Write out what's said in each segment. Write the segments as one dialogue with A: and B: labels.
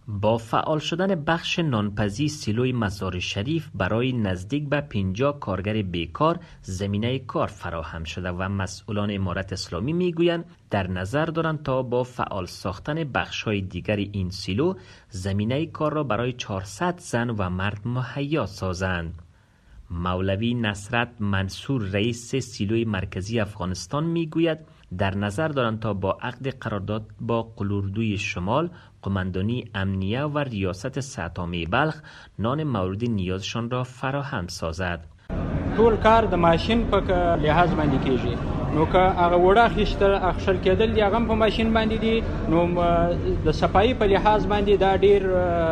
A: با فعال شدن بخش نانپزی سیلوی مزار شریف برای نزدیک به 50 کارگر بیکار زمینه کار فراهم شده و مسئولان امارت اسلامی میگویند در نظر دارند تا با فعال ساختن بخش‌های دیگر این سیلو زمینه کار را برای 400 زن و مرد مهیا سازند. مولوی نصرت منصور رئیس سیلوی مرکزی افغانستان میگوید در نظر دارند تا با عقد قرارداد با قلوردوی شمال، قماندانی امنیه و ریاست ساتامی بلخ نان مورد نیازشان را فراهم سازد.
B: ټول کار د ماشین په لحاظ باندې کیږي، نو که هغه وړه اخیستل کېدل دی هغه په ماشین باندې دی، نو د صفایي په لحاظ باندې دا ډیر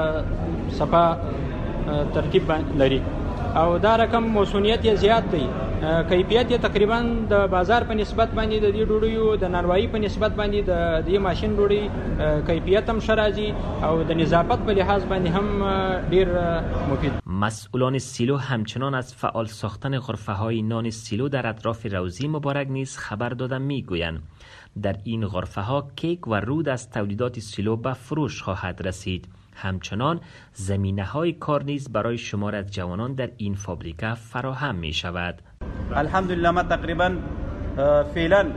B: صفا ترتیب لري او دا رقم موسونیت یې زیات دی. کیفیت یې تقریبا د بازار په نسبت باندې د دې ډوډیو د نانوایی په نسبت باندې د دې ماشین ډوډۍ کیفیت هم ښه راځي او د نظافت په لحاظ باندې هم ډیر مفید.
A: مسئولان سیلو همچنان از فعال ساختن غرفه‌های نان سیلو در اطراف روضه مبارک نیز خبر دادن میگویند در این غرفه‌ها کیک و رود از تولیدات سیلو به فروش خواهد رسید. همچنان زمینه‌های کار نیز برای شمار از جوانان در این فابریکه فراهم می شود.
C: الحمدلله ما تقریبا فعلا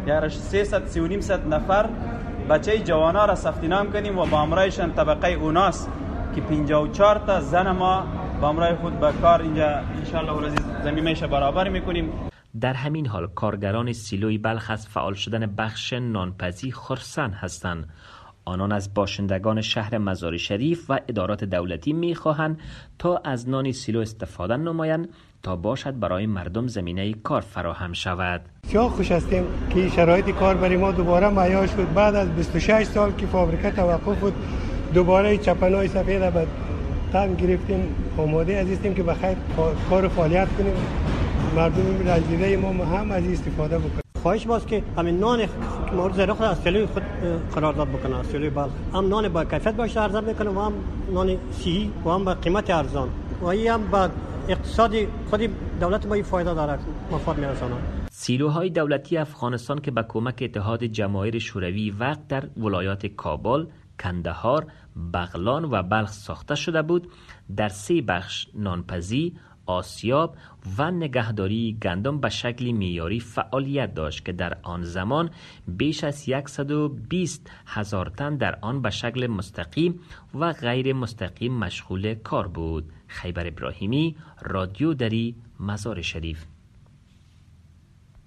C: 300 نفر بچه جوانا را ثبت نام کنیم و با امرایشان طبقه اوناس که 54 تا زن ما با امرای خود به کار اینجا ان شاء الله العزیز زمینه‌اش برابر میکنیم.
A: در همین حال کارگران سیلوی بلخ از فعال شدن بخش نانپزی خرسند هستند. آنان از باشندگان شهر مزار شریف و ادارات دولتی می‌خواهند تا از نان سیلو استفاده نمایند تا باشد برای مردم زمینه کار فراهم شود.
D: بسیار خوش هستیم که شرایط کار برای ما دوباره مهیا شد. بعد از 26 سال که فابریکه توقف بود دوباره چپنای سفید را به تن گرفتیم. آماده هستیم که بخیر کار و فعالیت کنیم. مردم رنجیده ما هم از استفاده بکنیم.
E: خواهش باز که همین نان مورد ذره خود از سیلوی خود قرارداد بکنه، از سیلوی بلخ هم نان با کیفیت باشه عرضه میکنه و هم نان صحی و هم با قیمت ارزان و این هم با اقتصادی خود دولت ما فایده داره، مفاد میرسونه.
A: سیلوهای دولتی افغانستان که با کمک اتحاد جماهیر شوروی وقت در ولایات کابل، کندهار، بغلان و بلخ ساخته شده بود، در 3 بخش نانپزی، آسیاب و نگهداری گندم به شکل معیاری فعالیت داشت که در آن زمان بیش از 120,000 تن در آن به شکل مستقیم و غیر مستقیم مشغول کار بود. خیبر ابراهیمی، رادیو دری، مزار شریف.